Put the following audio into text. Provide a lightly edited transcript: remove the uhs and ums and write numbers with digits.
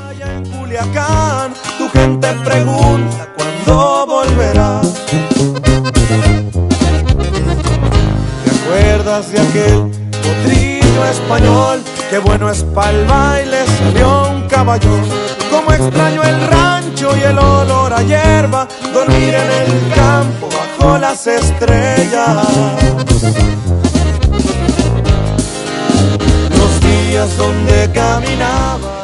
Allá en Culiacán, tu gente pregunta cuándo volverá. ¿Te acuerdas de aquel potrillo español? Qué bueno es pa'l baile, salió un caballón. Como extraño el rancho y el olor a hierba, dormir en el campo bajo las estrellas. Los días donde caminaba